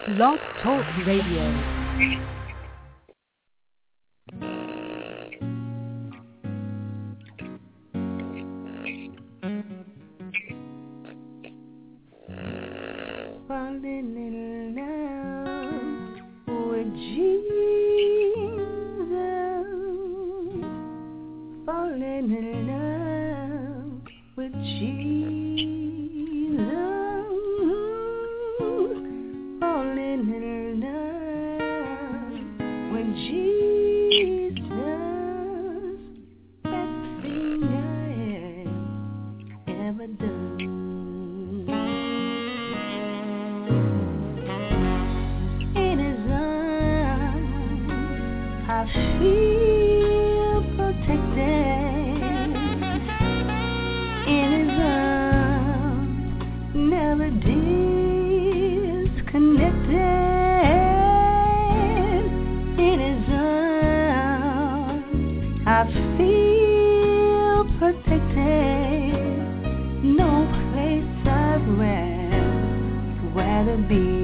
Blog Talk Radio. Falling in love with Jesus, falling in love with Jesus, falling in love with Jesus, best thing I ever done. I feel protected in His arms, never disconnected in His arms. I feel protected, no place I'd rather be.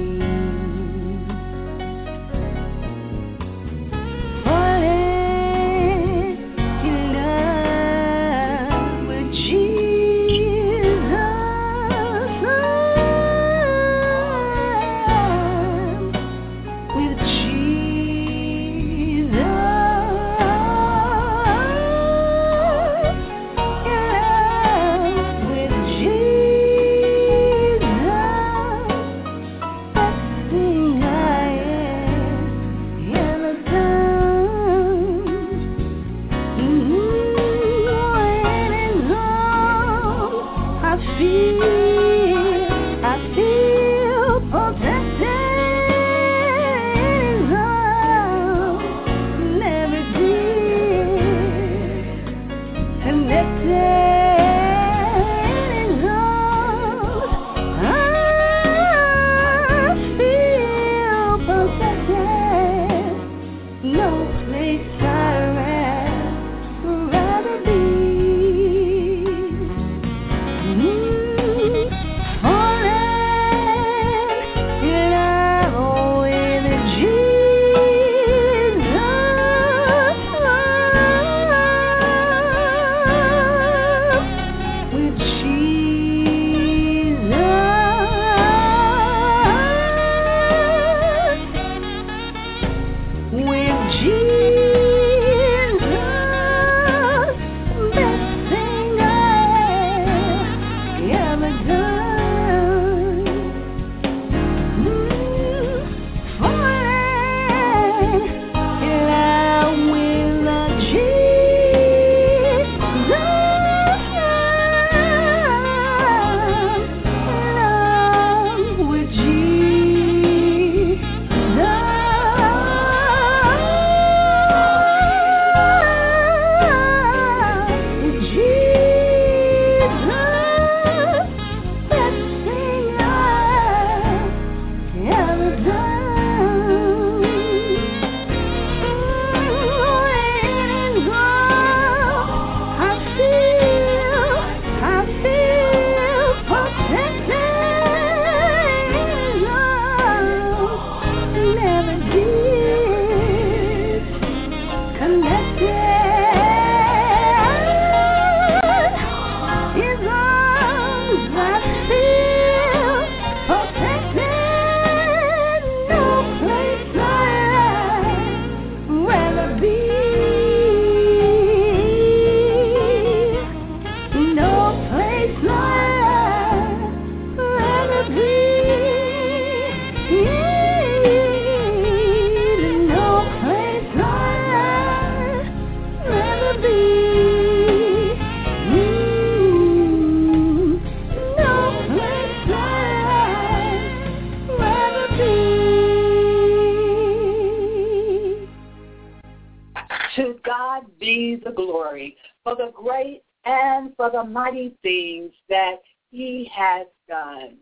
The mighty things that He has done.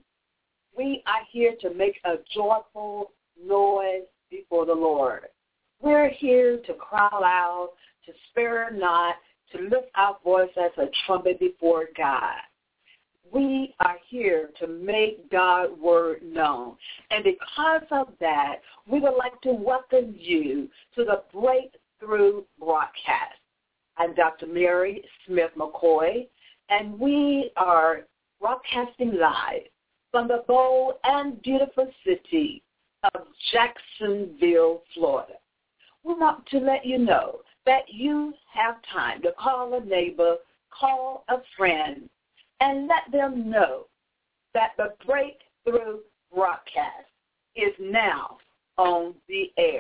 We are here to make a joyful noise before the Lord. We're here to cry out, to spare not, to lift our voice as a trumpet before God. we are here to make God's word known. And because of that, we would like to welcome you to the Breakthrough broadcast. I'm Dr. Mary Smith McCoy, and we are broadcasting live from the bold and beautiful city of Jacksonville, Florida. We want to let you know that you have time to call a neighbor, call a friend, and let them know that the Breakthrough broadcast is now on the air.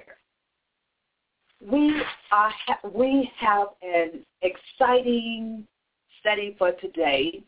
We have an exciting study for today,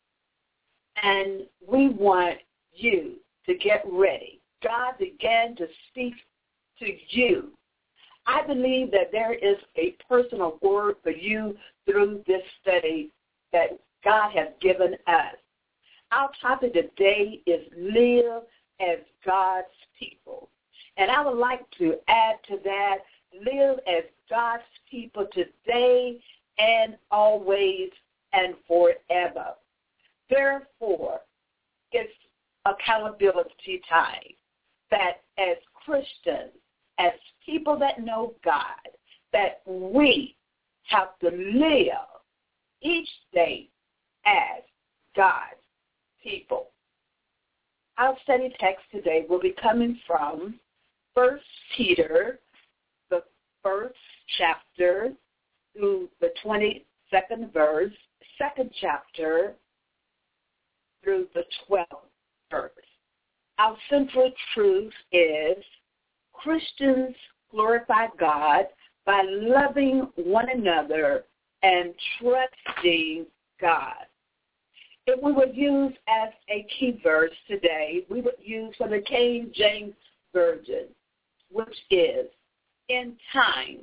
and we want you to get ready. God began to speak to you. I believe that there is a personal word for you through this study that God has given us. Our topic today is live as God's people. And I would like to add to that, live as God's people today and always and forever. Therefore, it's accountability time that as Christians, as people that know God, that we have to live each day as God's people. Our study text today will be coming from 1 Peter, the 1st chapter through the 22nd verse, 2nd chapter through the 12th verse. Our central truth is Christians glorify God by loving one another and trusting God. If we would use as a key verse today, we would use from the King James Version, which is, in time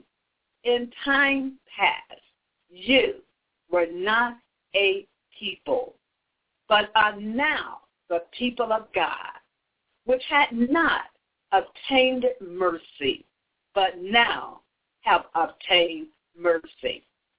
past, you were not a people, but are now the people of God, which had not obtained mercy, but now have obtained mercy.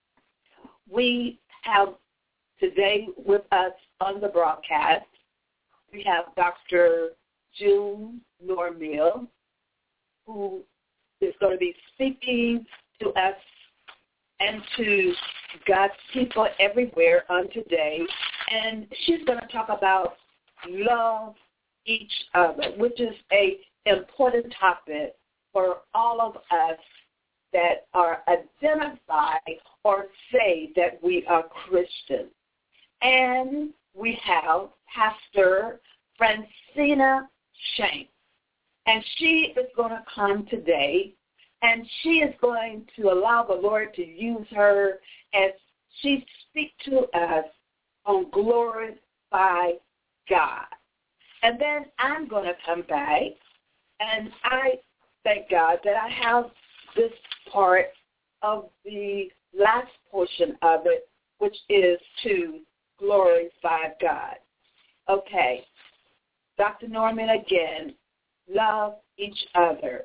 We have today with us on the broadcast, we have Dr. June Normill, who is going to be speaking to us and to God's people everywhere on today. And she's going to talk about love each other, which is an important topic for all of us that are identified or say that we are Christians. And we have Pastor Francina Shanks. And she is going to come today, and she is going to allow the Lord to use her as she speaks to us on glorify God. And then I'm going to come back, and I thank God that I have this part of the last portion of it, which is to glorify God. Okay, Dr. Norman again, love each other.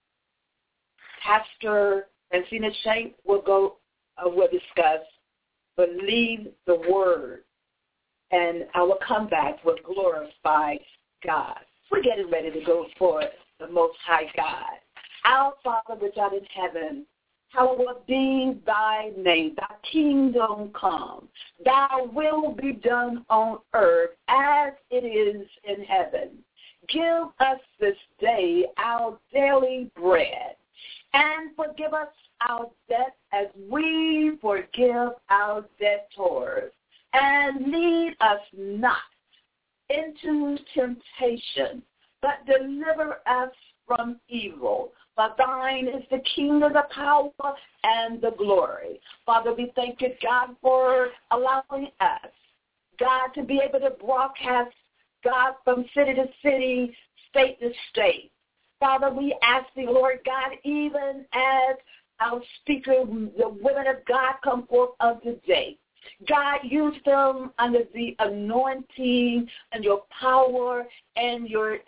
Pastor Francina Shanks will discuss believe the word, and I will come back with glorify God. We're getting ready to go for the Most High God. Our Father which art in heaven, hallowed be thy name. Thy kingdom come. Thy will be done on earth as it is in heaven. Give us this day our daily bread, and forgive us our debt as we forgive our debtors. And lead us not into temptation, but deliver us from evil. For thine is the kingdom, the power, and the glory. Father, we thank you, God, for allowing us, God, to be able to broadcast, God, from city to city, state to state. Father, we ask the Lord God, even as our speaker, the women of God, come forth of today. God, use them under the anointing and your power and your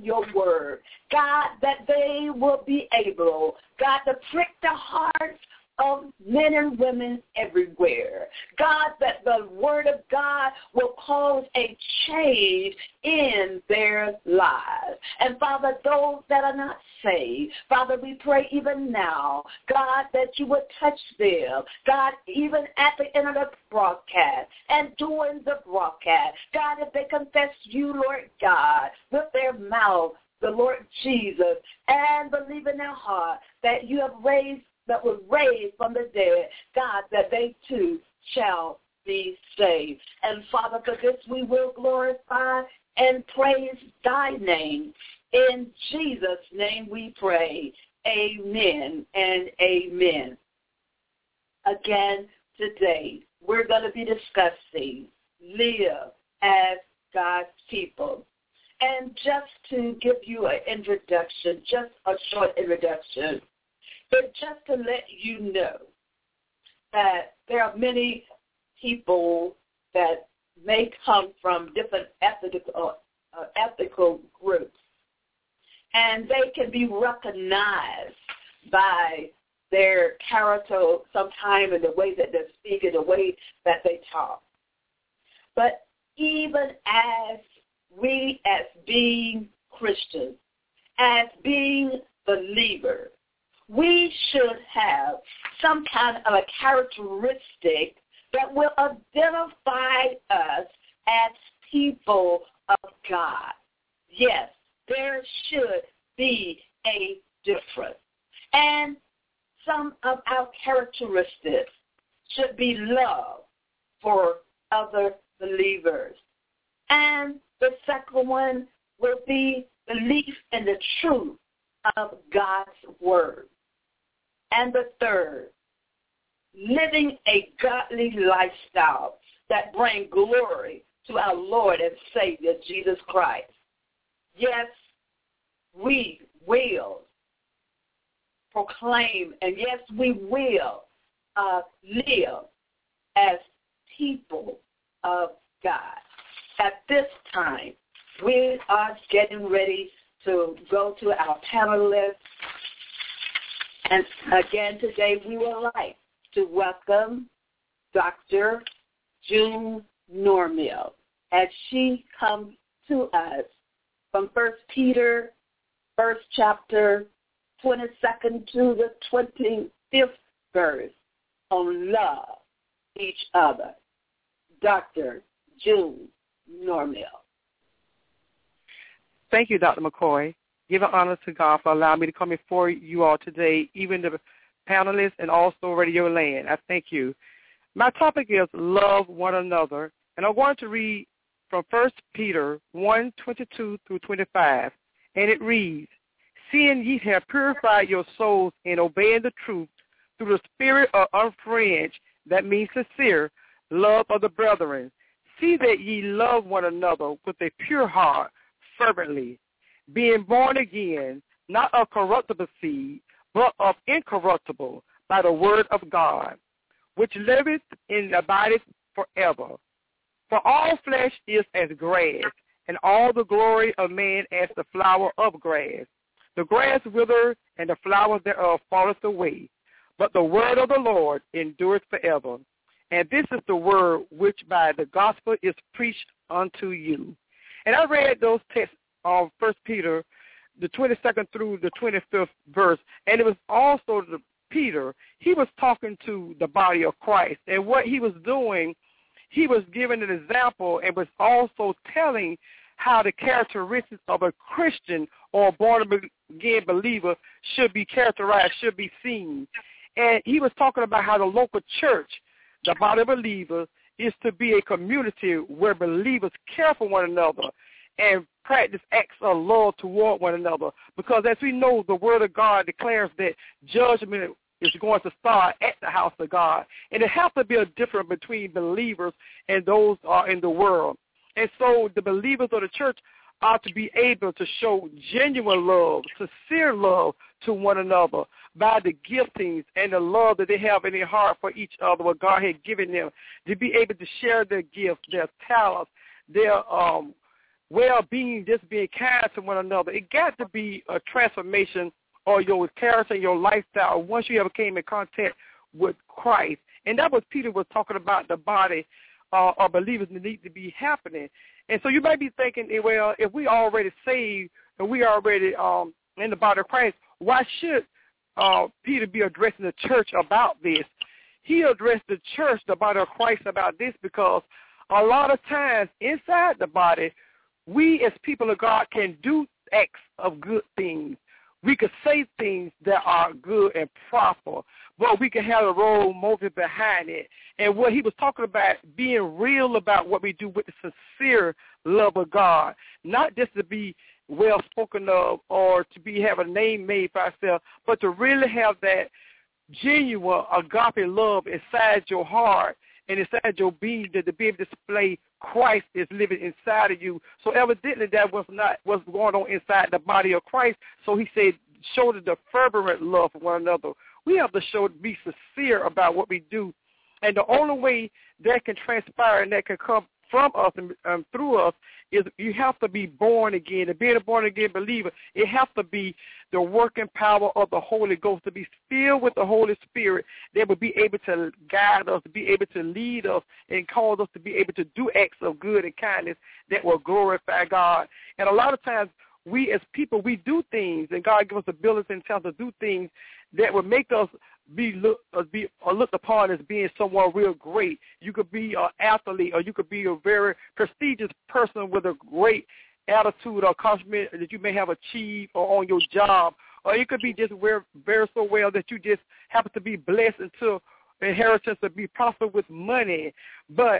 word. God, that they will be able, God, to prick the hearts of men and women everywhere. God, that the word of God will cause a change in their lives. And Father, those that are not saved, Father, we pray even now, God, that you would touch them. God, even at the end of the broadcast and during the broadcast, God, if they confess you, Lord God, with their mouth, the Lord Jesus, and believe in their heart that you have raised, that was raised from the dead, God, that they too shall be saved. And Father, for this we will glorify and praise thy name. In Jesus' name we pray. Amen and amen. Again, today we're going to be discussing live as God's people. And just to give you an introduction, just a short introduction, but just to let you know that there are many people that may come from different ethical groups, and they can be recognized by their character sometime in the way that they speak, in the way that they talk. But even as we, as being Christians, as being believers, we should have some kind of a characteristic that will identify us as people of God. Yes, there should be a difference. And some of our characteristics should be love for other believers. And the second one will be belief in the truth of God's word. And the third, living a godly lifestyle that brings glory to our Lord and Savior, Jesus Christ. Yes, we will proclaim, and yes, we will live as people of God. At this time, we are getting ready to go to our panelists. And again, today we would like to welcome Dr. June Normill as she comes to us from 1 Peter, 1st chapter, 22nd to the 25th verse on love each other. Dr. June Normill. Thank you, Dr. McCoy. Giving honor to God for allowing me to come before you all today, even the panelists and also Radio Land. I thank you. My topic is love one another, and I'm going to read from 1 Peter 1:22 through 25, and it reads, "Seeing ye have purified your souls in obeying the truth through the spirit of unfringed, that means sincere, love of the brethren, see that ye love one another with a pure heart fervently, being born again, not of corruptible seed, but of incorruptible, by the word of God, which liveth and abideth forever. For all flesh is as grass, and all the glory of man as the flower of grass. The grass withereth, and the flower thereof falleth away. But the word of the Lord endureth forever. And this is the word which by the gospel is preached unto you." And I read those texts of 1 Peter, the 22nd through the 25th verse, and it was also Peter. He was talking to the body of Christ, and what he was doing, he was giving an example and was also telling how the characteristics of a Christian or a born-again believer should be characterized, should be seen. And he was talking about how the local church, the body of believers, is to be a community where believers care for one another and practice acts of love toward one another. Because as we know, the word of God declares that judgment is going to start at the house of God. And it has to be a difference between believers and those who are in the world. And so the believers of the church are to be able to show genuine love, sincere love to one another by the giftings and the love that they have in their heart for each other, what God had given them, to be able to share their gifts, their talents, their well-being, just being kind to one another. It got to be a transformation of your character and your lifestyle once you ever came in contact with Christ. And that was Peter was talking about the body of believers that need to be happening. And so you might be thinking, well, if we already saved and we already in the body of Christ, why should Peter be addressing the church about this? He addressed the church, the body of Christ, about this because a lot of times inside the body, we as people of God can do acts of good things. We could say things that are good and proper, but we can have a role motive behind it. And what he was talking about, being real about what we do with the sincere love of God, not just to be well spoken of or to be have a name made for ourselves, but to really have that genuine agape love inside your heart and inside your being, that to be able to display Christ is living inside of you. So evidently that was not what's going on inside the body of Christ. So he said, show the fervent love for one another. We have to be sincere about what we do. And the only way that can transpire and that can come from us and through us is you have to be born again. And being a born-again believer, it has to be the working power of the Holy Ghost, to be filled with the Holy Spirit that will be able to guide us, to be able to lead us and cause us to be able to do acts of good and kindness that will glorify God. And a lot of times we as people, we do things, and God gives us ability and talent to do things that will make us be looked upon as being someone real great. You could be an athlete, or you could be a very prestigious person with a great attitude or accomplishment that you may have achieved or on your job, or you could be just very so well that you just happen to be blessed into inheritance to be prosperous with money. But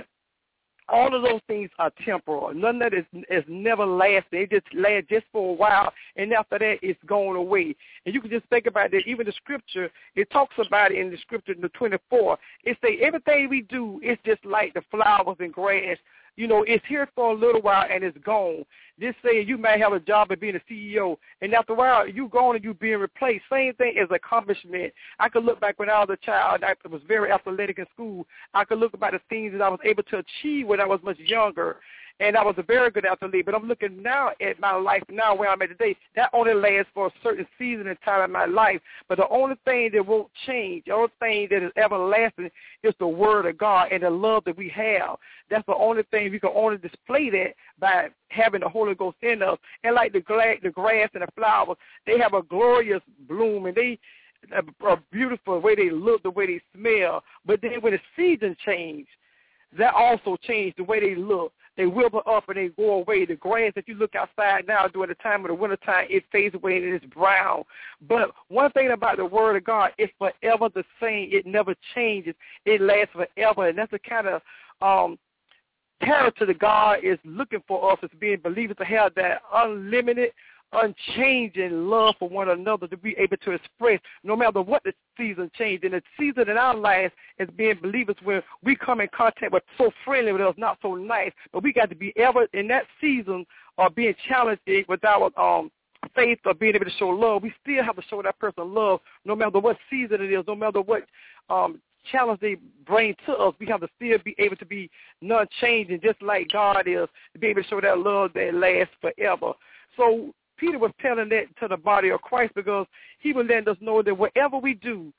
all of those things are temporal. None of that is never lasting. It just lasts just for a while, and after that, it's going away. And you can just think about that. Even the scripture, it talks about it in the scripture, in the 24. It says everything we do is just like the flowers and grass. You know, it's here for a little while and it's gone. Just saying you may have a job of being a CEO, and after a while, you gone and you being replaced. Same thing as accomplishment. I could look back when I was a child, I was very athletic in school. I could look about the things that I was able to achieve when I was much younger, and I was a very good athlete. But I'm looking now at my life now where I'm at today. That only lasts for a certain season and time in my life. But the only thing that won't change, the only thing that is everlasting is the word of God and the love that we have. That's the only thing we can only display that by having the Holy Ghost in us. And like the grass and the flowers, they have a glorious bloom, and they are beautiful the way they look, the way they smell. But then when the season change, that also changed the way they look. They wither up and they go away. The grass, if you look outside now during the time of the wintertime, it fades away and it's brown. But one thing about the Word of God, it's forever the same. It never changes. It lasts forever. And that's the kind of character that God is looking for us as being believers, to have that unlimited, unchanging love for one another, to be able to express no matter what the season changes. And the season in our lives as being believers, when we come in contact with so friendly with us, not so nice, but we got to be ever in that season of being challenged with our faith or being able to show love. We still have to show that person love no matter what season it is, no matter what challenge they bring to us. We have to still be able to be non-changing, just like God is, to be able to show that love that lasts forever. So Peter was telling that to the body of Christ because he was letting us know that whatever we do,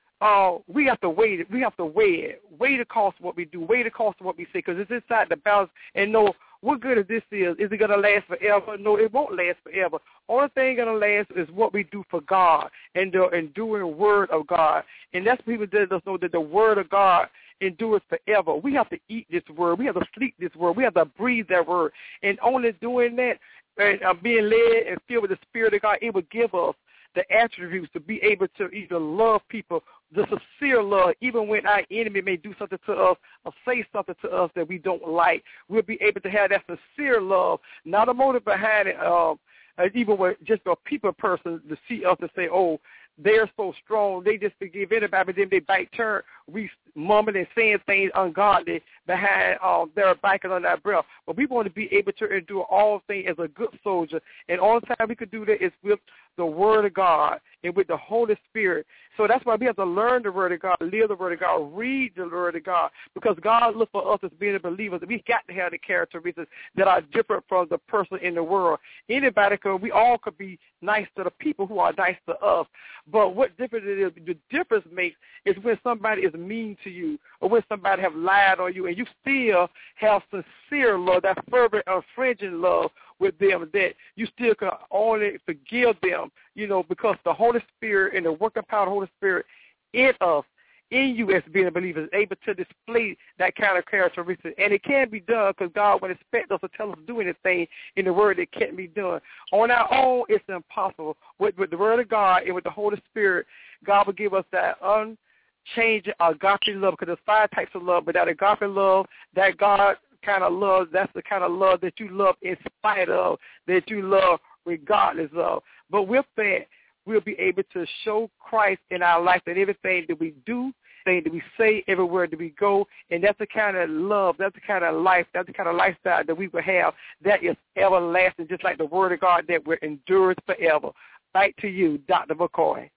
we have to weigh it. We have to weigh it. Weigh the cost of what we do. Weigh the cost of what we say, because it's inside the balance, and know what good is this is. Is it going to last forever? No, it won't last forever. Only thing going to last is what we do for God and the enduring word of God. And that's what people let us know, that the word of God endures forever. We have to eat this word. We have to sleep this word. We have to breathe that word. And only doing that, and being led and filled with the Spirit of God, it will give us the attributes to be able to either love people, the sincere love, even when our enemy may do something to us or say something to us that we don't like. We'll be able to have that sincere love, not a motive behind it, even with just a people person to see us and say, oh, they're so strong, they just forgive anybody, but then they back turn, we mumbling and saying things ungodly behind their back and on their breath. But we want to be able to endure all things as a good soldier, and all the time we could do that is with the Word of God and with the Holy Spirit. So that's why we have to learn the Word of God, live the Word of God, read the Word of God, because God looks for us as being believers. We got to have the characteristics that are different from the person in the world. Anybody we all could be nice to the people who are nice to us, But what difference it is, the difference makes is when somebody is mean to you or when somebody have lied on you and you still have sincere love, that fervent, unfringing love with them, that you still can only forgive them, because the Holy Spirit and the working power of the Holy Spirit in us, in you as being a believer, is able to display that kind of characteristic. And it can be done because God would expect us to tell us to do anything in the Word that can't be done. On our own, it's impossible. With the Word of God and with the Holy Spirit, God will give us that unchanging agape love, because there's 5 types of love, but that agape love, that God kind of love, that's the kind of love that you love in spite of, that you love regardless of. But with that, we'll be able to show Christ in our life in everything that we do, thing that we say, everywhere that we go, and that's the kind of love, that's the kind of life, that's the kind of lifestyle that we will have that is everlasting, just like the Word of God that will endure forever. Back to you, Dr. McCoy.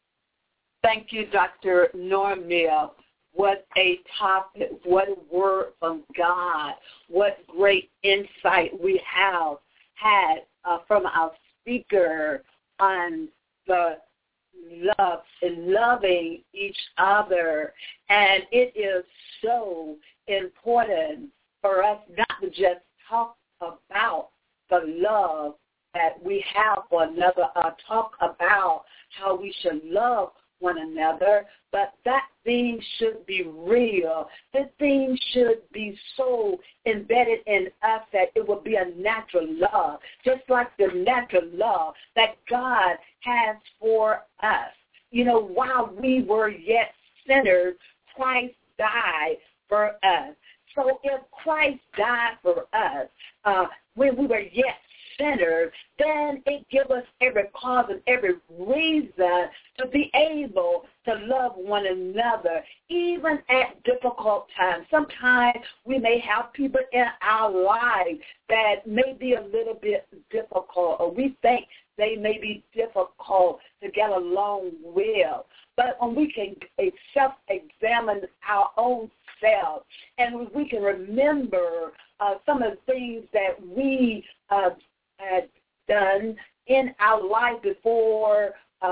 Thank you, Dr. Normia. What a topic, what a word from God, what great insight we have had from our speaker on the love and loving each other. And it is so important for us not to just talk about the love that we have for another, talk about how we should love one another, but that thing should be real. The thing should be so embedded in us that it will be a natural love, just like the natural love that God has for us. While we were yet sinners, Christ died for us. So if Christ died for us when we were yet sinners, then it gives us every cause and every reason to be able to love one another, even at difficult times. Sometimes we may have people in our lives that may be a little bit difficult, or we think they may be difficult to get along with. But when we can self-examine our own self, and we can remember some of the things that we had done in our life before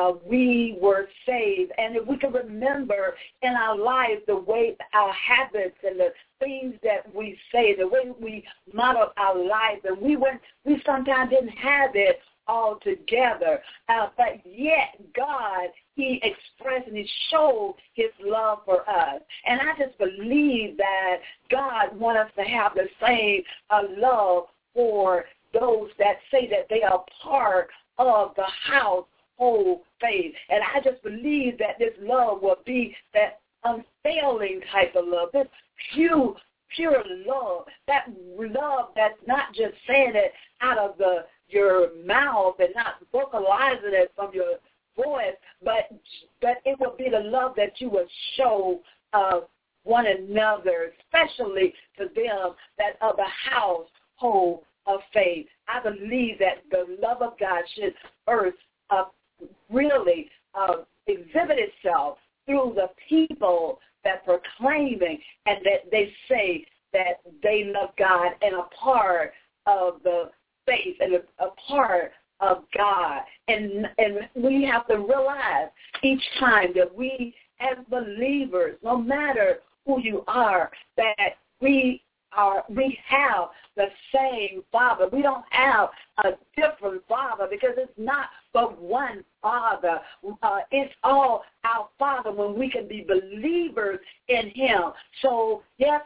we were saved, and if we can remember in our life the way our habits and the things that we say, the way we model our life, and we sometimes didn't have it all together, but yet God, He expressed and He showed His love for us. And I just believe that God wants us to have the same love for those that say that they are part of the household faith. And I just believe that this love will be that unfailing type of love, this pure love, that love that's not just saying it out of your mouth and not vocalizing it from your voice, but it will be the love that you will show one another, especially to them that of the household of faith. I believe that the love of God should first really exhibit itself through the people that proclaiming and that they say that they love God and a part of the faith and a part of God. And we have to realize each time that we as believers, no matter who you are, that we have the same Father. We don't have a different Father because it's not but one Father. It's all our Father when we can be believers in Him. So, yes,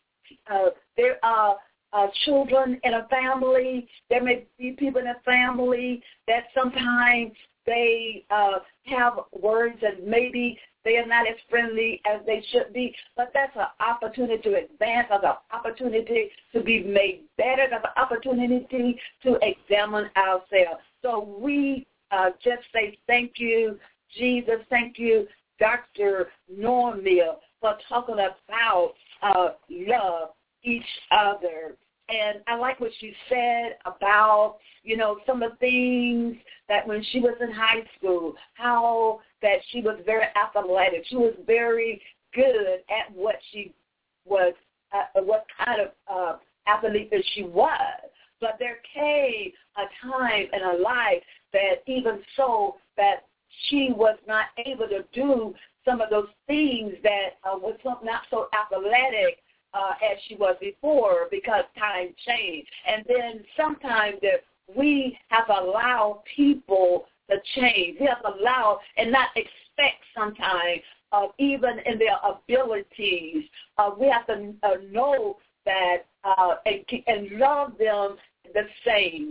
there are children in a family. There may be people in a family that sometimes they have words that maybe they are not as friendly as they should be, but that's an opportunity to advance, that's an opportunity to be made better, that's an opportunity to examine ourselves. So we just say thank you, Jesus, thank you, Dr. Normia, for talking about love each other. And I like what she said about, some of the things that when she was in high school, how that she was very athletic. She was very good at what she was, what kind of athlete that she was. But there came a time in her life that even so that she was not able to do some of those things that was not so athletic as she was before because time changed. And then sometimes that we have allowed people to change. We have allowed and not expect sometimes even in their abilities. We have to know that and love them the same,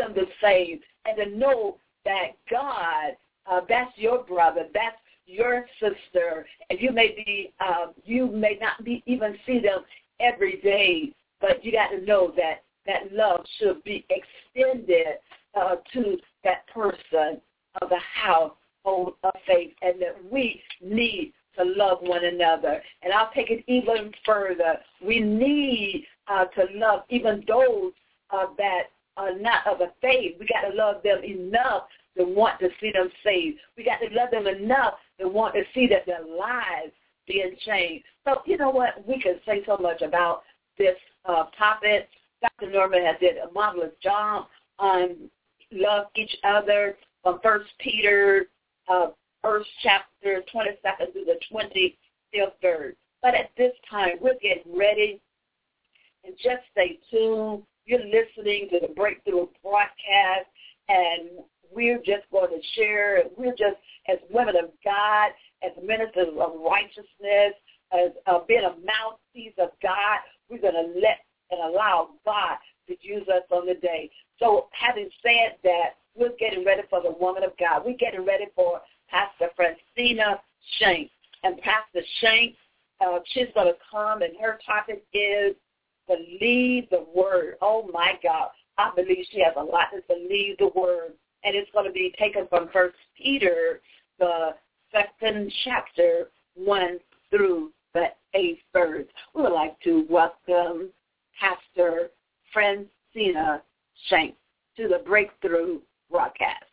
and to know that God, that's your brother, that's your sister, and you may not be even see them every day, but you got to know that love should be extended to that person of the household of faith, and that we need to love one another. And I'll take it even further. We need to love even those that are not of a faith. We got to love them enough to want to see them saved. We got to love them enough to want to see that their lives being changed. So you know what? We can say so much about this topic. Dr. Norman has did a marvelous job on love each other from 1 Peter, first chapter, 22nd through the 23rd. But at this time, we're getting ready, and just stay tuned. You're listening to the Breakthrough broadcast, and we're just going to share. We're just, as women of God, as ministers of righteousness, as being a mouthpiece of God, we're going to let and allow God to use us on the day. So having said that, we're getting ready for the woman of God. We're getting ready for Pastor Francina Shanks. And Pastor Shanks, she's going to come, and her topic is believe the word. Oh, my God. I believe she has a lot to believe the word. And it's going to be taken from 1 Peter, the 2nd chapter, 1 through the 8th verse. We would like to welcome Pastor Francina Shanks to the Breakthrough broadcast.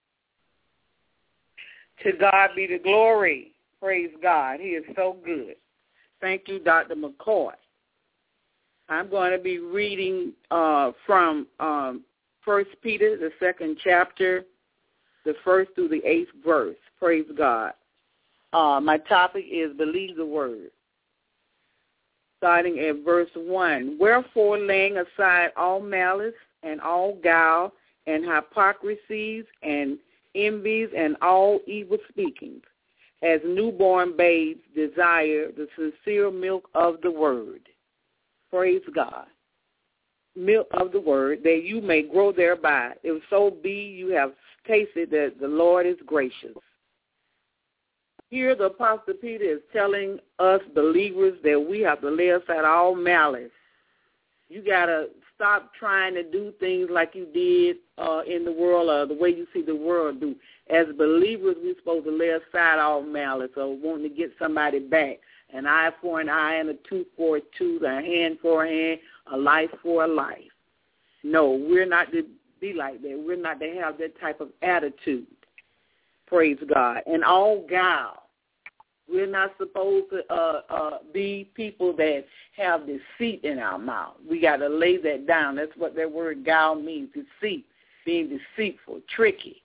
To God be the glory. Praise God. He is so good. Thank you, Dr. McCoy. I'm going to be reading from 1 Peter, the 2nd chapter, the 1st through the 8th verse. Praise God. My topic is believe the word. Starting at verse 1. Wherefore, laying aside all malice and all guile and hypocrisies and envies and all evil speakings, as newborn babes desire the sincere milk of the word. Praise God. Milk of the word, that you may grow thereby, if so be you have tasted that the Lord is gracious. Here the Apostle Peter is telling us believers that we have to lay aside all malice. You got to stop trying to do things like you did in the world or the way you see the world do. As believers, we're supposed to lay aside all malice or wanting to get somebody back. An eye for an eye and a tooth for a tooth, a hand for a hand, a life for a life. No, we're not to be like that. We're not to have that type of attitude. Praise God. And all guile. We're not supposed to be people that have deceit in our mouth. We got to lay that down. That's what that word guile means, deceit, being deceitful, tricky.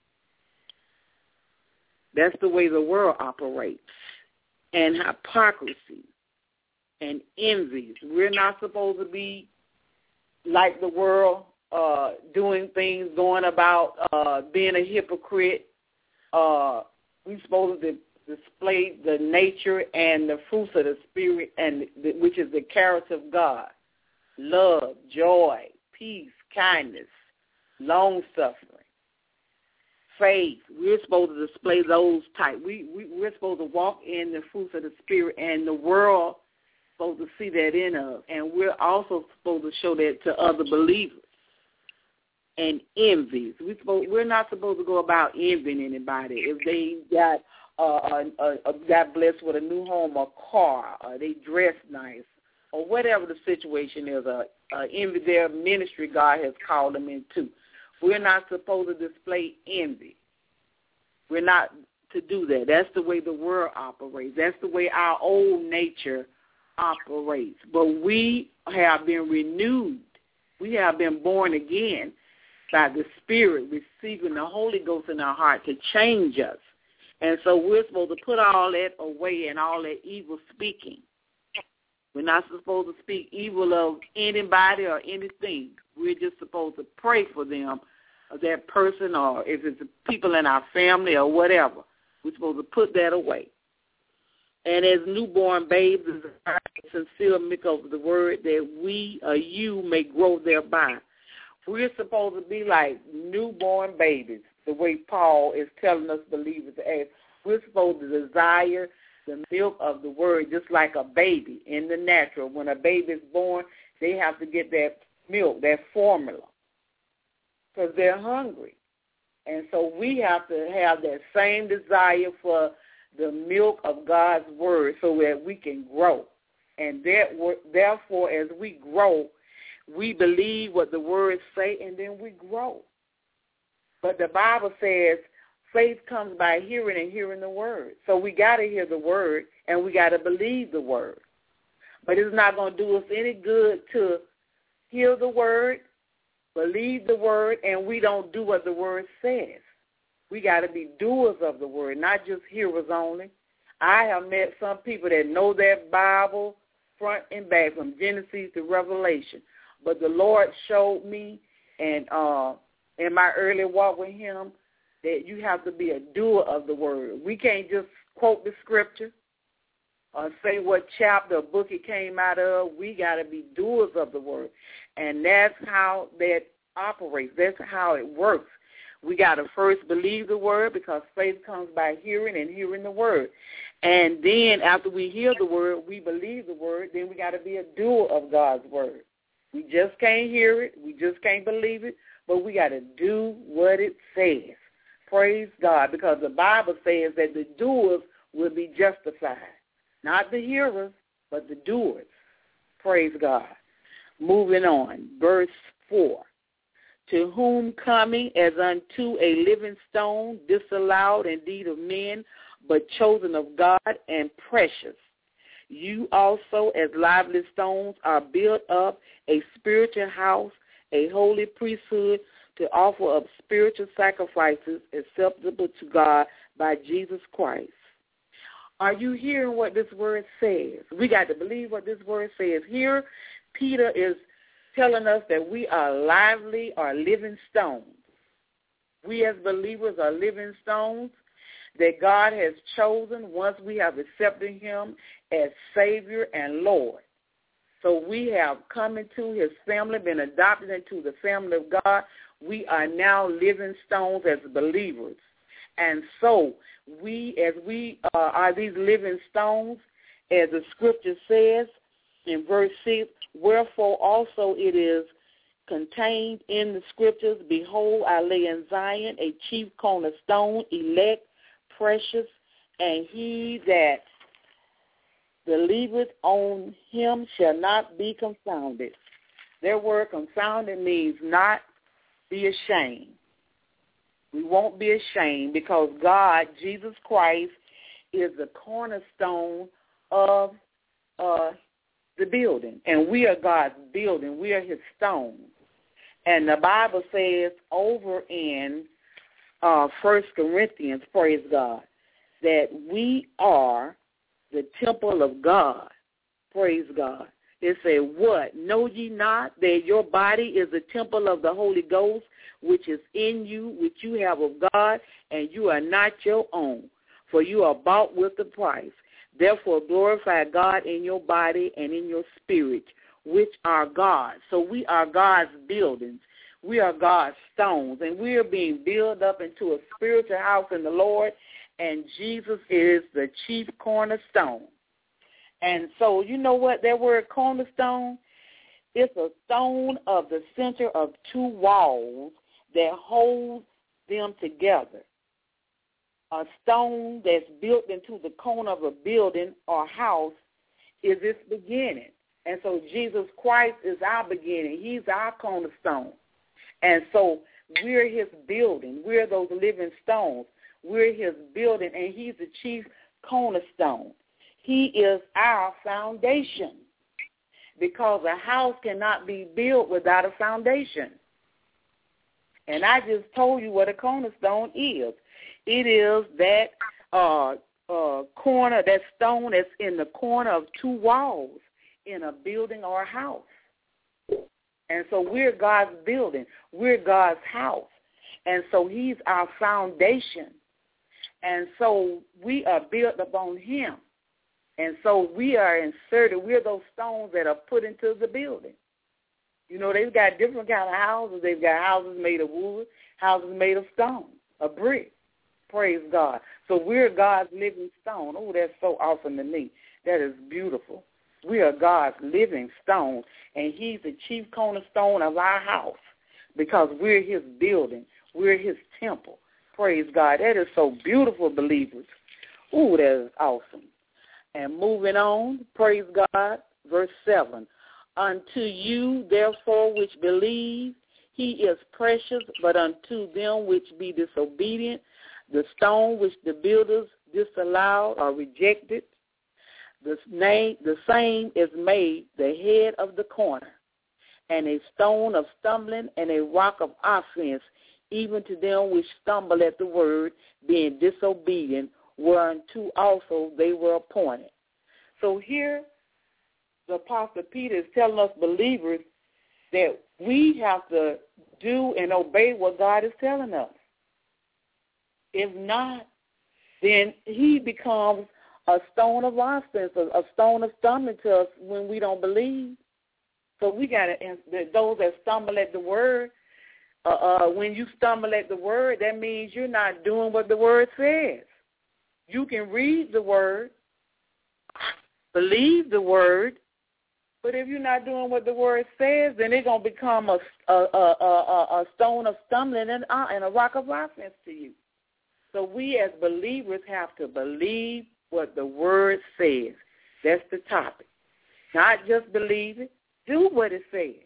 That's the way the world operates. And hypocrisy and envies. We're not supposed to be like the world, doing things, going about being a hypocrite. We're supposed to display the nature and the fruits of the Spirit, and which is the character of God. Love, joy, peace, kindness, long-suffering, faith. We're supposed to display those type. We're supposed to walk in the fruits of the Spirit, and the world is supposed to see that in us. And we're also supposed to show that to other believers. And envies. We're not supposed to go about envying anybody. If they got got blessed with a new home or car, or they dress nice, or whatever the situation is, envy their ministry God has called them into. We're not supposed to display envy. We're not to do that. That's the way the world operates. That's the way our old nature operates. But we have been renewed. We have been born again by the Spirit, receiving the Holy Ghost in our heart to change us And so we're supposed to put all that away and all that evil speaking. We're not supposed to speak evil of anybody or anything. We're just supposed to pray for them, or that person, or if it's people in our family or whatever. We're supposed to put that away. And as newborn babes, is a sincere milk of the word, that we or you may grow thereby. We're supposed to be like newborn babies, the way Paul is telling us believers to act. We're supposed to desire the milk of the word just like a baby in the natural. When a baby is born, they have to get that milk, that formula, because they're hungry. And so we have to have that same desire for the milk of God's word so that we can grow. And therefore, as we grow, we believe what the words say, and then we grow. But the Bible says faith comes by hearing, and hearing the word. So we got to hear the word, and we got to believe the word. But it's not going to do us any good to hear the word, believe the word, and we don't do what the word says. We got to be doers of the word, not just hearers only. I have met some people that know their Bible front and back from Genesis to Revelation. But the Lord showed me, and in my early walk with him, that you have to be a doer of the word. We can't just quote the scripture or say what chapter or book it came out of. We got to be doers of the word. And that's how that operates. That's how it works. We got to first believe the word, because faith comes by hearing, and hearing the word. And then after we hear the word, we believe the word, then we got to be a doer of God's word. We just can't hear it. We just can't believe it. But we got to do what it says. Praise God, because the Bible says that the doers will be justified. Not the hearers, but the doers. Praise God. Moving on, verse 4. To whom coming as unto a living stone, disallowed indeed of men, but chosen of God and precious. You also, as lively stones, are built up a spiritual house, a holy priesthood, to offer up spiritual sacrifices acceptable to God by Jesus Christ. Are you hearing what this word says? We got to believe what this word says. Here, Peter is telling us that we are lively or living stones. We as believers are living stones that God has chosen once we have accepted him as Savior and Lord. So we have come into his family, been adopted into the family of God. We are now living stones as believers. And so as we are these living stones, as the scripture says in verse 6, wherefore also it is contained in the scriptures, behold, I lay in Zion a chief cornerstone, elect, precious, and he that believeth on him shall not be confounded. Their word confounded means not be ashamed. We won't be ashamed, because God, Jesus Christ, is the cornerstone of the building. And we are God's building. We are his stone. And the Bible says over in 1 Corinthians, praise God, that we are the temple of God. Praise God. It said, what? Know ye not that your body is the temple of the Holy Ghost, which is in you, which you have of God, and you are not your own, for you are bought with a price. Therefore glorify God in your body and in your spirit, which are God's. So we are God's buildings. We are God's stones, and we are being built up into a spiritual house in the Lord, and Jesus is the chief cornerstone. And so you know what that word cornerstone? It's a stone of the center of two walls that holds them together. A stone that's built into the corner of a building or house is its beginning. And so Jesus Christ is our beginning. He's our cornerstone. And so we're his building. We're those living stones. We're his building, and he's the chief cornerstone. He is our foundation, because a house cannot be built without a foundation. And I just told you what a cornerstone is. It is that corner, that stone that's in the corner of two walls in a building or a house. And so we're God's building. We're God's house. And so he's our foundation. And so we are built upon him. And so we are inserted. We're those stones that are put into the building. You know, they've got different kind of houses. They've got houses made of wood, houses made of stone, of brick. Praise God. So we're God's living stone. Oh, that's so awesome to me. That is beautiful. We are God's living stone, and he's the chief cornerstone of our house because we're his building. We're his temple. Praise God. That is so beautiful, believers. Ooh, that is awesome. And moving on, praise God, verse 7. Unto you, therefore, which believe, he is precious, but unto them which be disobedient, the stone which the builders disallowed or rejected, the same is made the head of the corner, and a stone of stumbling and a rock of offense, even to them which stumble at the word, being disobedient, whereunto also they were appointed. So here, the Apostle Peter is telling us believers that we have to do and obey what God is telling us. If not, then he becomes a stone of offense, a stone of stumbling to us when we don't believe. So we got to, those that stumble at the word, when you stumble at the word, that means you're not doing what the word says. You can read the word, believe the word, but if you're not doing what the word says, then it's going to become a stone of stumbling and a rock of offense to you. So we as believers have to believe what the word says. That's the topic. Not just believe it. Do what it says.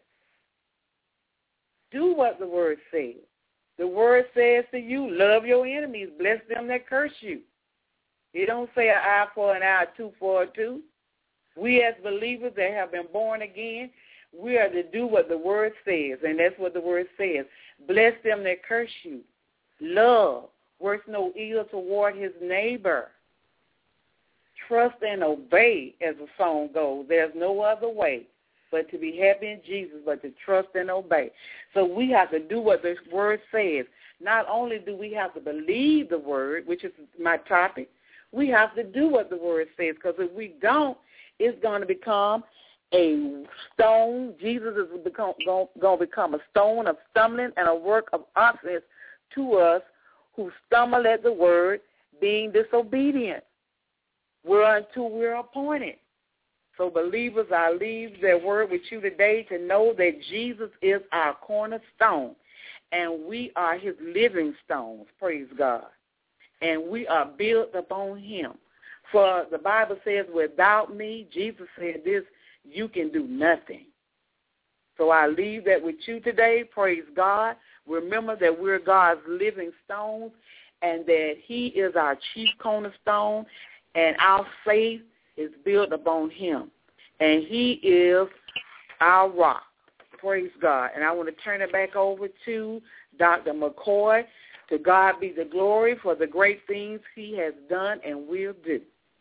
Do what the word says. The word says to you, love your enemies, bless them that curse you. It don't say an eye for an eye, a tooth for a tooth. We as believers that have been born again, we are to do what the word says, and that's what the word says. Bless them that curse you. Love. Works no ill toward his neighbor. Trust and obey, as the song goes. There's no other way but to be happy in Jesus, but to trust and obey. So we have to do what the word says. Not only do we have to believe the word, which is my topic, we have to do what the word says, because if we don't, it's going to become a stone. Jesus is going to become a stone of stumbling and a work of offense to us who stumble at the word, being disobedient, whereunto we're appointed. So believers, I leave that word with you today to know that Jesus is our cornerstone, and we are his living stones, praise God. And we are built upon him. For the Bible says, without me, Jesus said this, you can do nothing. So I leave that with you today, praise God. Remember that we're God's living stones and that he is our chief cornerstone, and our faith is built upon him. And he is our rock. Praise God. And I want to turn it back over to Dr. McCoy. To God be the glory for the great things he has done and will do.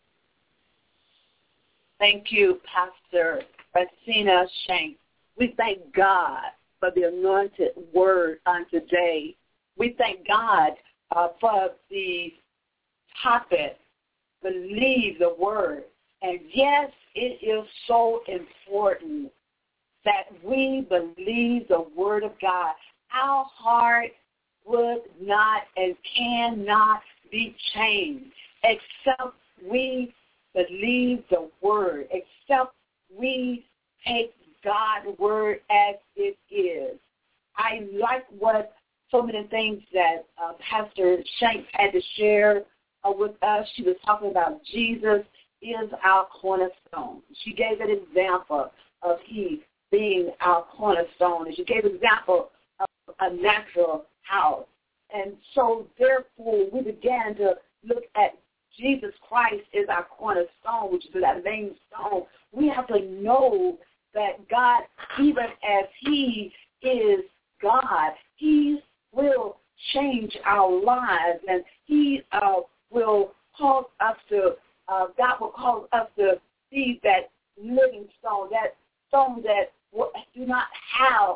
Thank you, Pastor Francina Shanks. We thank God for the anointed word on today. We thank God for the topic, believe the word. And yes, it is so important that we believe the word of God. Our heart would not and cannot be changed except we believe the word, except we take God's word as it is. I like what so many things that Pastor Shanks had to share with us. She was talking about Jesus is our cornerstone. She gave an example of he being our cornerstone. And she gave an example of a natural house. And so, therefore, we began to look at Jesus Christ is our cornerstone, which is that main stone. We have to know that God, even as he is God, he will change our lives, and he will cause us to, God will cause us to be that living stone, that stone that do not have,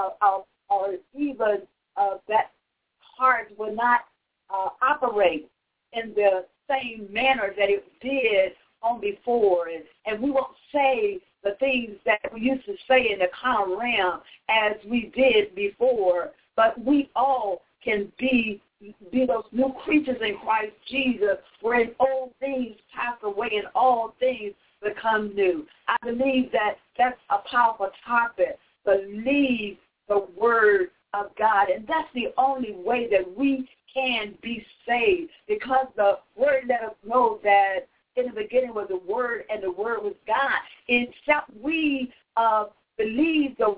or even that heart will not operate in the same manner that it did on before. And we won't say the things that we used to say in the carnal realm as we did before, but we all can be those new creatures in Christ Jesus, wherein old things pass away and all things become new. I believe that that's a powerful topic. Believe the word of God, and that's the only way that we can be saved, because the word let us know that in the beginning was the word, and the word was God. Except we believe the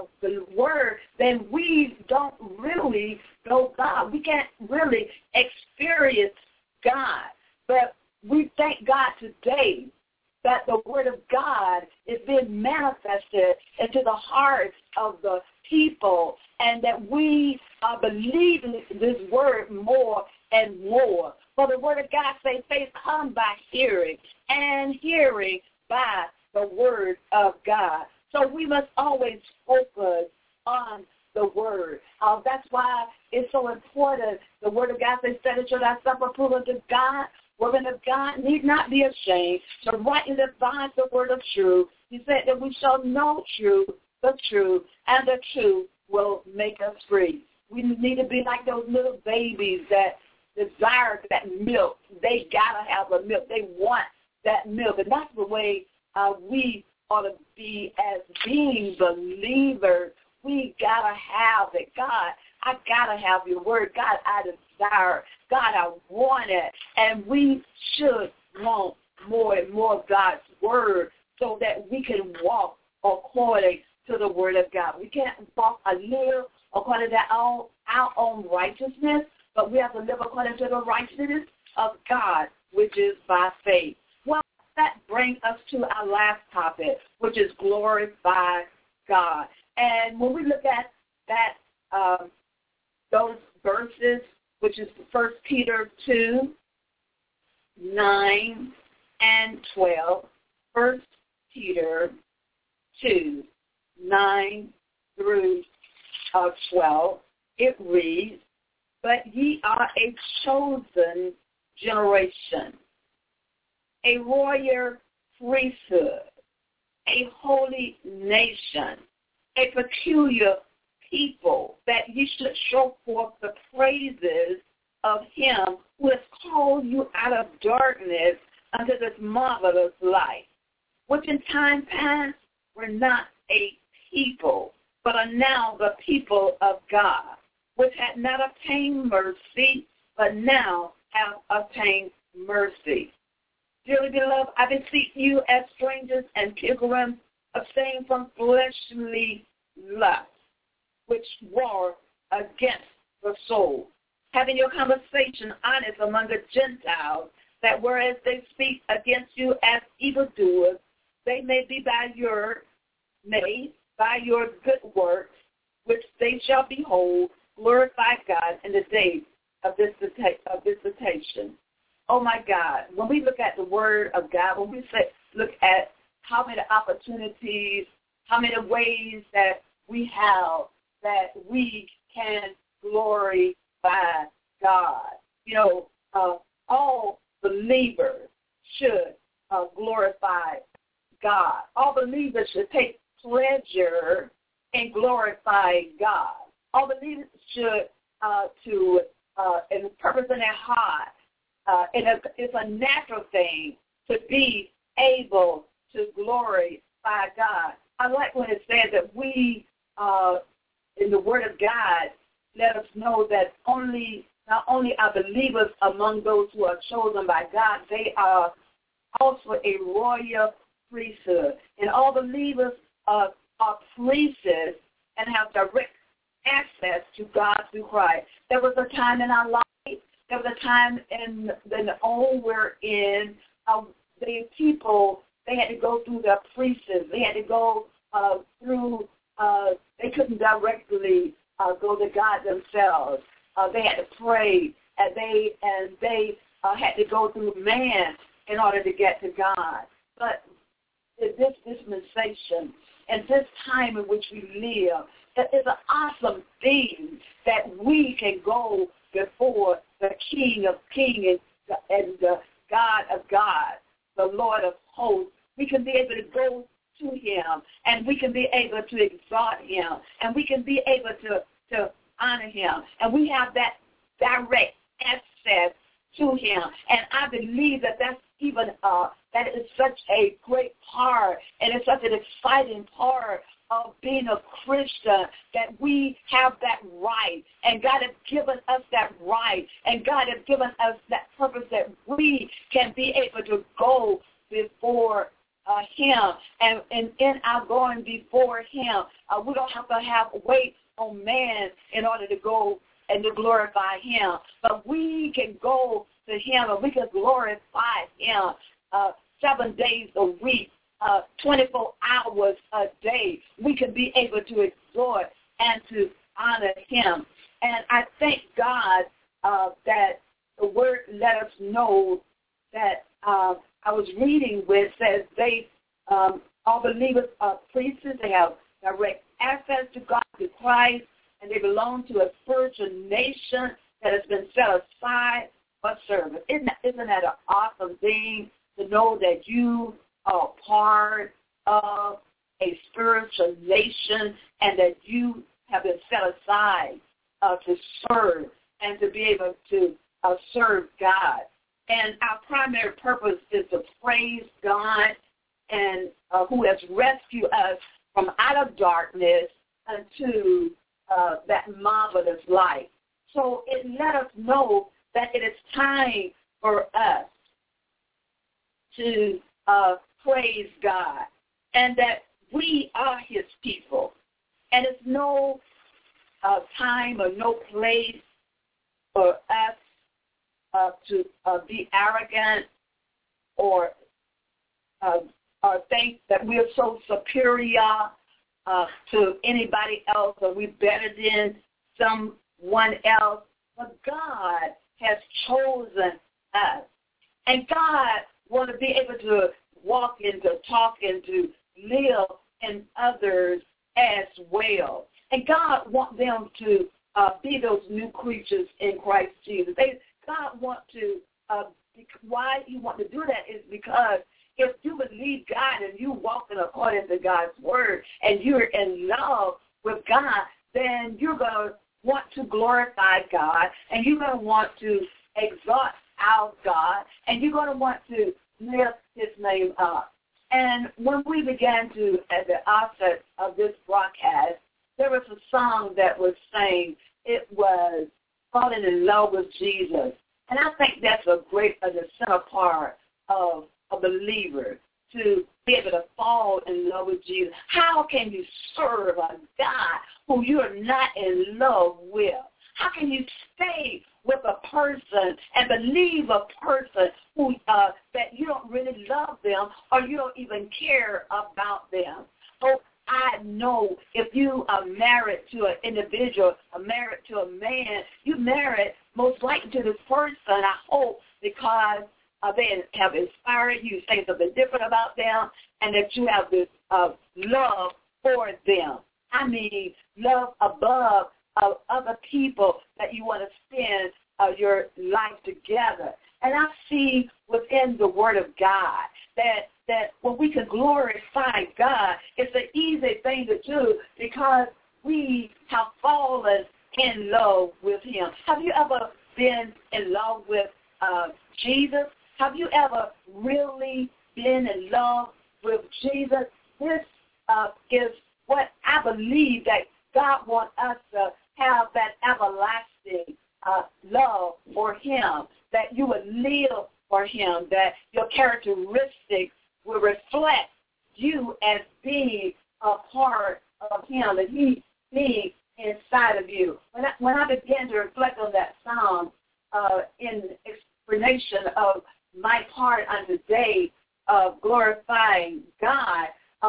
word, then we don't really know God. We can't really experience God. But we thank God today that the word of God is being manifested into the hearts of the people, and that we are believing this word more and more. For the word of God says, faith comes by hearing, and hearing by the word of God. So we must always focus on the word. That's why it's so important. The word of God says, study should I suffer approval to God. Women of God need not be ashamed to rightly divide the word of truth. He said that we shall know the truth, and the truth will make us free. We need to be like those little babies that desire that milk. They got to have the milk. They want that milk. And that's the way we ought to be as being believers. We got to have it. God, I got to have your word. God, I desire. God, I want it. And we should want more and more of God's word so that we can walk according to the word of God. We can't walk a little according to our own righteousness, but we have to live according to the righteousness of God, which is by faith. Well, that brings us to our last topic, which is glorify God. And when we look at that, those verses, which is 1 Peter 2, 9 and 12, 1 Peter 2, 9 through 12, it reads, but ye are a chosen generation, a royal priesthood, a holy nation, a peculiar people, that ye should show forth the praises of him who has called you out of darkness unto this marvelous light, which in time past were not a people, but are now the people of God, which had not obtained mercy, but now have obtained mercy. Dearly beloved, I beseech you as strangers and pilgrims, abstain from fleshly lusts, which war against the soul, having your conversation honest among the Gentiles, that whereas they speak against you as evildoers, they may by your good works, which they shall behold, glorify God in the day of visitation. Oh my God, when we look at the word of God, when we look at how many opportunities, how many ways that we have that we can glorify God. You know, all believers should glorify God. All believers should take pleasure in glorifying God. All believers should and purpose in their heart. It's a natural thing to be able to glorify God. I like when it says that we, in the Word of God, let us know that not only are believers among those who are chosen by God, they are also a royal priesthood. And all believers are priests and have direct access to God through Christ. There was a time in our life, there was a time in the old we're in, the people, they had to go through their priests. They had to go through, they couldn't directly go to God themselves. They had to pray, and they had to go through man in order to get to God. But this dispensation and this time in which we live, it is an awesome thing that we can go before the King of Kings and the God of gods, the Lord of hosts. We can be able to go to him, and we can be able to exalt him, and we can be able to honor him, and we have that direct access to him. And I believe that that's even that is such a great part, and it's such an exciting part of being a Christian, that we have that right, and God has given us that right, and God has given us that purpose that we can be able to go before him, and in our going before him, we don't have to wait on man in order to go and to glorify him, but we can go to him and we can glorify him 7 days a week, 24 hours a day. We can be able to exhort and to honor him. And I thank God that the word let us know that I was reading where it says they, all believers are priests, they have direct access to God, to Christ, and they belong to a spiritual nation that has been set aside for service. Isn't that an awesome thing to know that you are part of a spiritual nation and that you have been set aside to serve and to be able to serve God? And our primary purpose is to praise God, and who has rescued us from out of darkness unto that marvelous light. So it let us know that it is time for us to praise God, and that we are his people. And it's no time or no place for us to be arrogant or think that we're so superior to anybody else, or we're better than someone else. But God has chosen us. And God wants to be able to walk and to talk and to live in others as well. And God wants them to be those new creatures in Christ Jesus. God wants to, why he wants to do that is because if you believe God and you walking according to God's word and you're in love with God, then you're going to want to glorify God, and you're going to want to exalt our God, and you're going to want to lift his name up. And when we began to, at the outset of this broadcast, there was a song that was saying it was falling in love with Jesus. And I think that's the center part of a believer, to be able to fall in love with Jesus. How can you serve a God who you're not in love with? How can you stay with a person and believe a person who that you don't really love them or you don't even care about them? So I know if you are married to an individual, or married to a man, you married most likely to this person, I hope, because they have inspired you, say something different about them, and that you have this love for them. I mean, love above other people that you want to spend your life together. And I see within the Word of God that when we can glorify God, it's an easy thing to do because we have fallen in love with him. Have you ever been in love with Jesus? Have you ever really been in love with Jesus? This is what I believe, that God wants us to have, that everlasting love for him, that you would live for him, that your characteristics will reflect you as being a part of him, and he being inside of you. When I began to reflect on that song in explanation of my part on the day of glorifying God,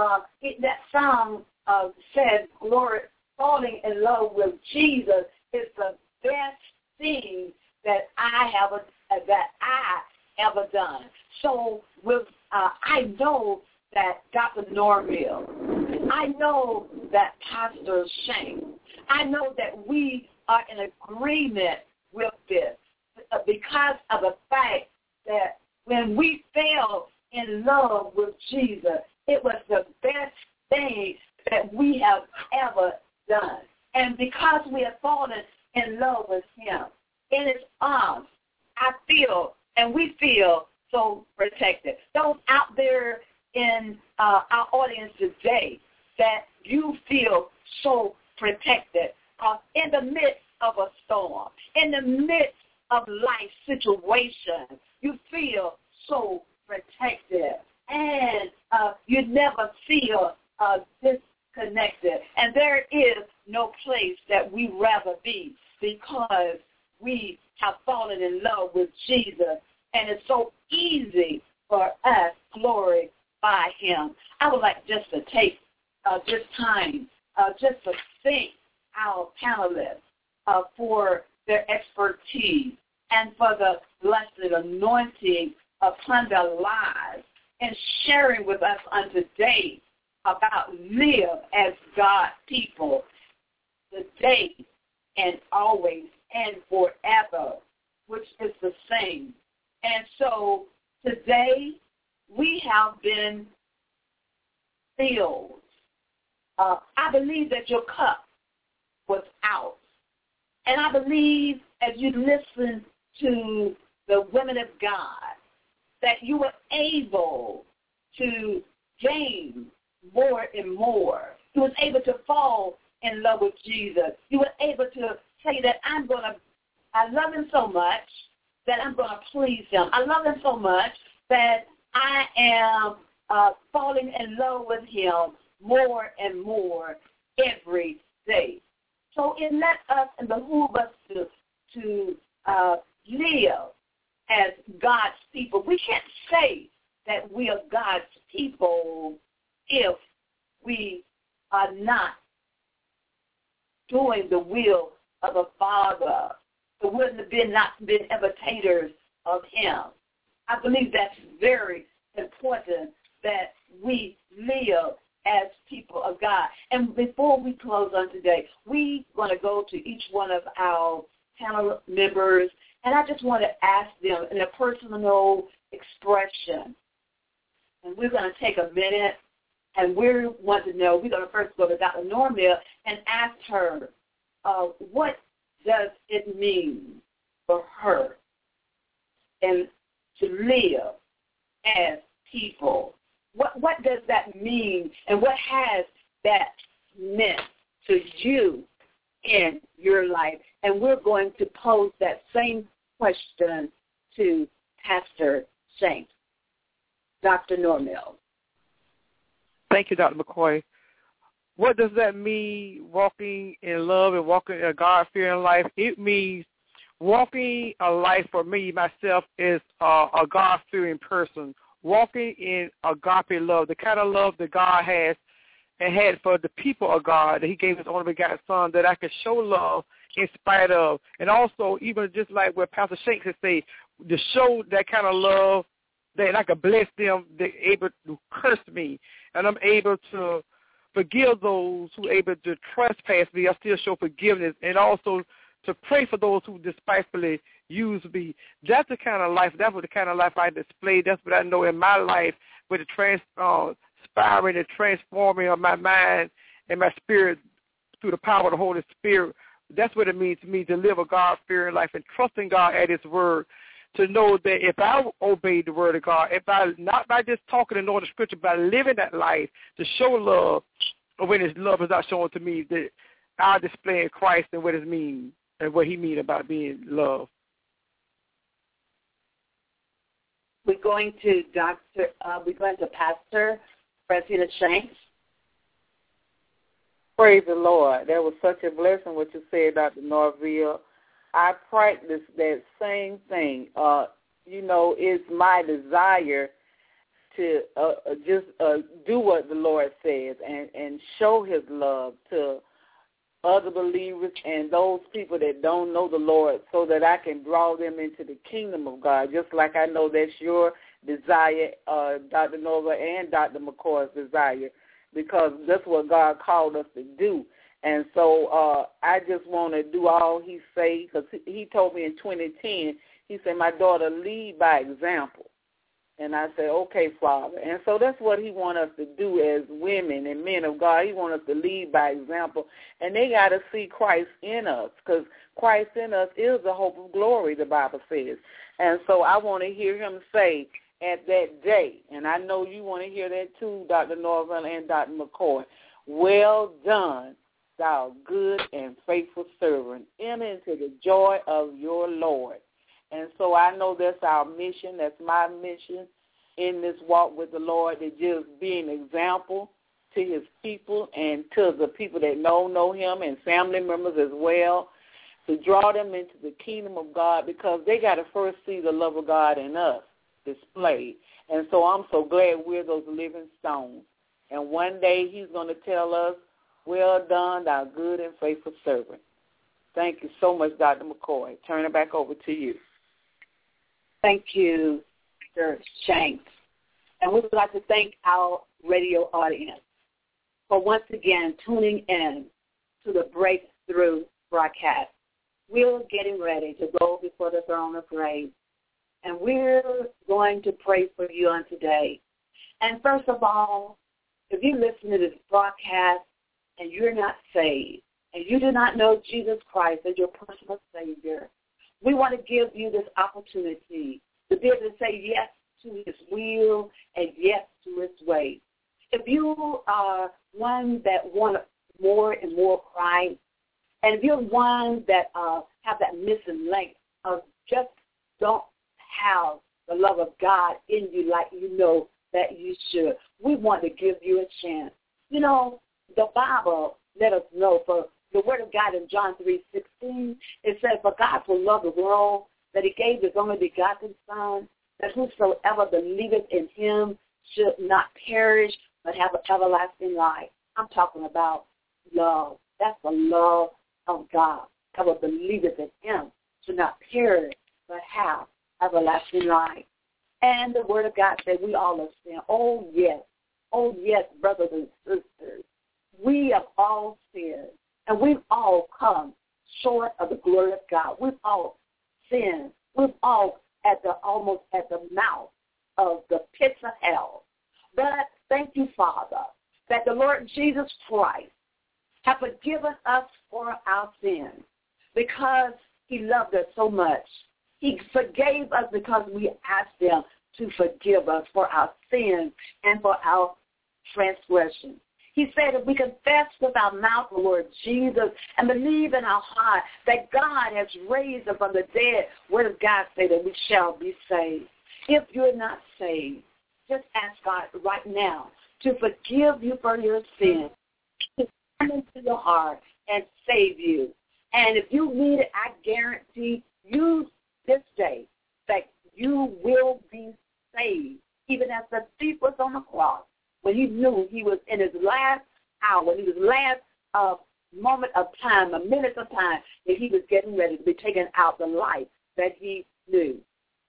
that song said, falling in love with Jesus is the best thing that I have that I ever done. So I know that Dr. Norville, I know that Pastor Shanks, I know that we are in agreement with this because of the fact that when we fell in love with Jesus, it was the best thing that we have ever done. And because we have fallen in love with him, in his arms, I feel and we feel so protected. Those out there in our audience today, that you feel so protected in the midst of a storm, in the midst of life situations, you feel so protected, and you never feel disconnected. And there is no place that we'd rather be because we have fallen in love with Jesus, and it's so easy for us to glorify him. I would like just to take this time just to thank our panelists for their expertise and for the blessed anointing upon their lives and sharing with us on today about live as God's people today and always and forever, which is the same. And so today we have been filled. I believe that your cup was out. And I believe as you listen to the women of God that you were able to gain more and more. You was able to fall in love with Jesus. You were able to say that I love him so much that I'm going to please him. I love him so much that I am falling in love with him more and more every day. So it let us and behoove us to live as God's people. We can't say that we are God's people if we are not doing the will of the Father. We wouldn't have not been imitators of him. I believe that's very important that we live as people of God. And before we close on today, we want to go to each one of our panel members, and I just want to ask them in a personal expression. And we're going to take a minute, and we want to know, we're going to first go to Dr. Norville and ask her, what does it mean for her and to live as people? What does that mean, and what has that meant to you in your life? And we're going to pose that same question to Pastor Shanks. Dr. Norville. Thank you, Dr. McCoy. What does that mean, walking in love and walking in a God-fearing life? It means walking a life for me, myself, is a God-fearing person. Walking in agape love, the kind of love that God has and had for the people of God, that he gave his only begotten son, that I could show love in spite of. And also, even just like what Pastor Shanks has said, to show that kind of love that I could bless them, they're able to curse me. And I'm able to forgive those who are able to trespass me. I still show forgiveness. And also to pray for those who despitefully use me. That's the kind of life, that's what the kind of life I display. That's what I know in my life, with the transpiring and transforming of my mind and my spirit through the power of the Holy Spirit. That's what it means to me to live a God-fearing life and trusting God at his word, to know that if I obey the word of God, if I, not by just talking and knowing the scripture, by living that life to show love, or when his love is not shown to me, that I'll display in Christ and what it means and what he means about being loved. We're going to Pastor Francina Shanks. Praise the Lord. That was such a blessing what you said, Dr. Norville. I practice that same thing. It's my desire to just do what the Lord says and show his love, to other believers and those people that don't know the Lord so that I can draw them into the kingdom of God, just like I know that's your desire, Dr. Nova and Dr. McCoy's desire, because that's what God called us to do. And so I just want to do all he say, because he told me in 2010, he said, my daughter, lead by example. And I said, okay, Father. And so that's what he wants us to do as women and men of God. He wants us to lead by example. And they got to see Christ in us, because Christ in us is the hope of glory, the Bible says. And so I want to hear him say at that day, and I know you want to hear that too, Dr. Norville and Dr. McCoy, well done, thou good and faithful servant. Enter into the joy of your Lord. And so I know that's our mission. That's my mission in this walk with the Lord, to just be an example to his people and to the people that know him and family members as well, to draw them into the kingdom of God, because they got to first see the love of God in us displayed. And so I'm so glad we're those living stones. And one day he's going to tell us, well done, thou good and faithful servant. Thank you so much, Dr. McCoy. Turn it back over to you. Thank you, Mr. Shanks. And we would like to thank our radio audience for once again tuning in to the Breakthrough broadcast. We're getting ready to go before the throne of grace, and we're going to pray for you on today. And first of all, if you listen to this broadcast and you're not saved, and you do not know Jesus Christ as your personal Savior, we want to give you this opportunity to be able to say yes to his will and yes to his way. If you are one that wants more and more Christ, and if you're one that have that missing link of just don't have the love of God in you like you know that you should, we want to give you a chance. You know, the Bible let us know, for the word of God in John 3:16, it says, for God so loved the world that he gave his only begotten Son, that whosoever believeth in him should not perish but have an everlasting life. I'm talking about love. That's the love of God. Whoever believeth in him should not perish but have everlasting life. And the word of God said we all are sin. Oh, yes, brothers and sisters. We have all sinned, and we've all come short of the glory of God. We've all sinned. We've all almost at the mouth of the pits of hell. But thank you, Father, that the Lord Jesus Christ has forgiven us for our sins because he loved us so much. He forgave us because we asked him to forgive us for our sins and for our transgressions. He said if we confess with our mouth the Lord Jesus and believe in our heart that God has raised him from the dead, what does God say? That we shall be saved. If you're not saved, just ask God right now to forgive you for your sins, to come into your heart and save you. And if you need it, I guarantee you this day that you will be saved, even as the thief was on the cross. When he knew he was in his last hour, in his last moment of time, a minute of time, that he was getting ready to be taken out the life that he knew.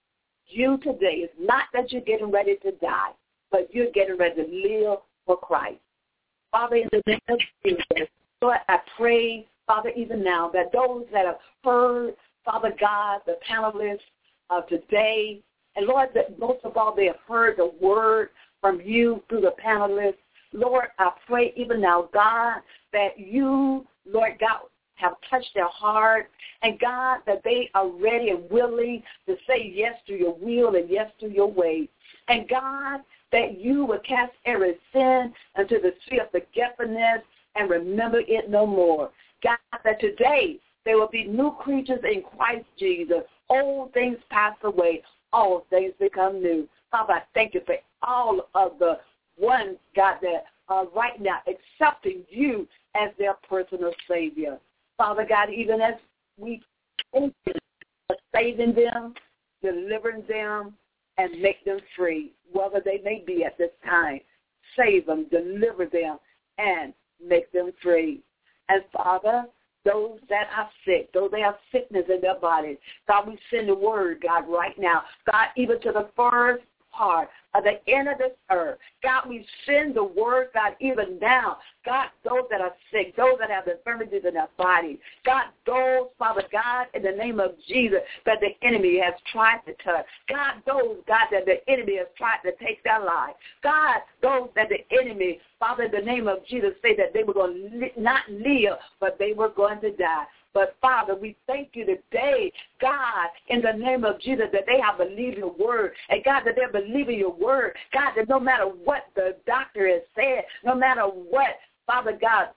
You today, it's not that you're getting ready to die, but you're getting ready to live for Christ. Father, in the name of Jesus, Lord, I pray, Father, even now, that those that have heard, Father God, the panelists of today, and Lord, that most of all, they have heard the word from you through the panelists. Lord, I pray even now, God, that you, Lord God, have touched their heart, and God, that they are ready and willing to say yes to your will and yes to your way. And God, that you will cast every sin into the sea of forgetfulness and remember it no more. God, that today there will be new creatures in Christ Jesus. Old things pass away. All things become new. Father, I thank you for all of the ones, God, that are right now accepting you as their personal Savior. Father God, even as we thank you for saving them, delivering them, and make them free, whether they may be at this time. Save them, deliver them, and make them free. And, Father, those that are sick, those that have sickness in their bodies, God, we send the word, God, right now. God, even to the first part of the end of this earth. God, we send the word, God, even now. God, those that are sick, those that have infirmities in their body. God, those, Father God, in the name of Jesus, that the enemy has tried to touch. God, those, God, that the enemy has tried to take their life. God, those that the enemy, Father, in the name of Jesus, say that they were going to not live, but they were going to die. But, Father, we thank you today, God, in the name of Jesus, that they have believed your word. And, God, that they're believing your word. God, that no matter what the doctor has said, no matter what, Father God,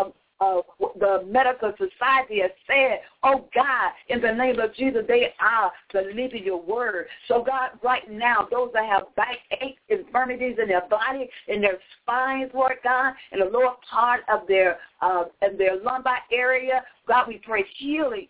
the medical society has said, oh, God, in the name of Jesus, they are believing your word. So, God, right now, those that have backaches, infirmities in their body, in their spines, Lord God, in the lower part of their lumbar area, God, we pray healing,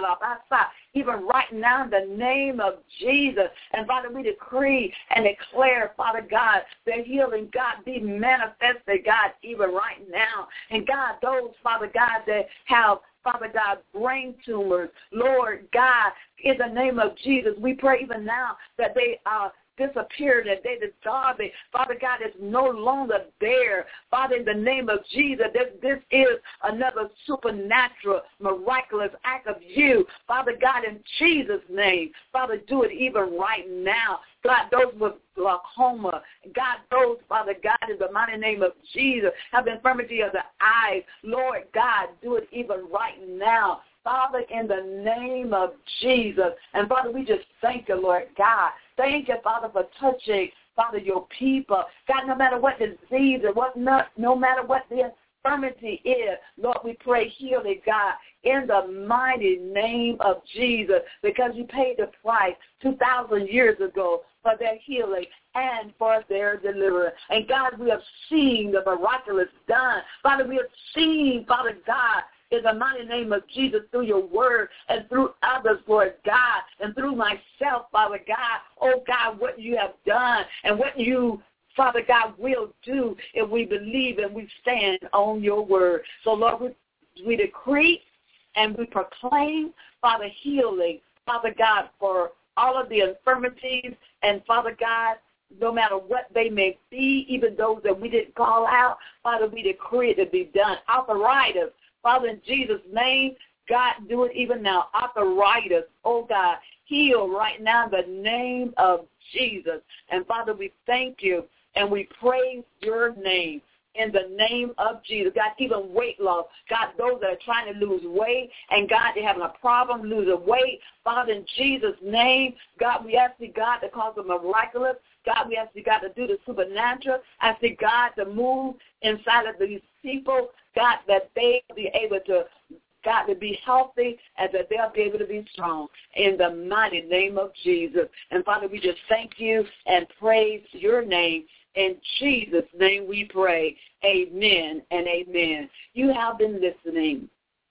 even right now in the name of Jesus. And, Father, we decree and declare, Father God, that healing, God, be manifested, God, even right now. And, God, those, Father God, that have, Father God, brain tumors, Lord God, in the name of Jesus, we pray even now that they are disappeared, that they dissolved it. Father God, is no longer there. Father, in the name of Jesus, this is another supernatural, miraculous act of you. Father God, in Jesus' name, Father, do it even right now. God, those with glaucoma, God, those, Father God, in the mighty name of Jesus, have infirmity of the eyes. Lord God, do it even right now. Father, in the name of Jesus. And, Father, we just thank you, Lord God. Thank you, Father, for touching, Father, your people. God, no matter what disease or no matter what the infirmity is, Lord, we pray healing, God, in the mighty name of Jesus, because you paid the price 2,000 years ago for their healing and for their deliverance. And, God, we have seen the miraculous done. Father, we have seen, Father God, in the mighty name of Jesus, through your word and through others, Lord God, and through myself, Father God, oh God, what you have done and what you, Father God, will do if we believe and we stand on your word. So, Lord, we decree and we proclaim, Father, healing, Father God, for all of the infirmities, and, Father God, no matter what they may be, even those that we didn't call out, Father, we decree it to be done. Arthritis, Father, in Jesus' name, God, do it even now. Arthritis, oh God, heal right now in the name of Jesus. And, Father, we thank you and we praise your name in the name of Jesus. God, even weight loss. God, those that are trying to lose weight and, God, they're having a problem losing weight. Father, in Jesus' name, God, we ask you, God, to cause the miraculous. God, we ask you, God, to do the supernatural. I ask you, God, to move inside of these people, God, that they be able to, God, to be healthy and that they'll be able to be strong in the mighty name of Jesus. And, Father, we just thank you and praise your name. In Jesus' name we pray. Amen and amen. You have been listening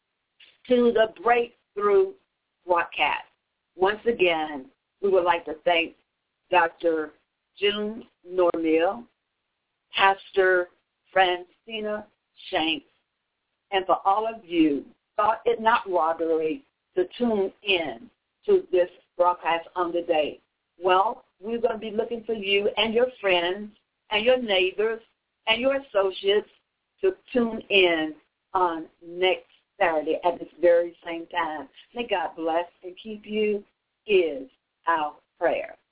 to the Breakthrough broadcast. Once again, we would like to thank Dr. June Normill, Pastor Francina Shanks, and for all of you, thought it not robbery to tune in to this broadcast on the day. Well, we're going to be looking for you and your friends and your neighbors and your associates to tune in on next Saturday at this very same time. May God bless and keep you is our prayer.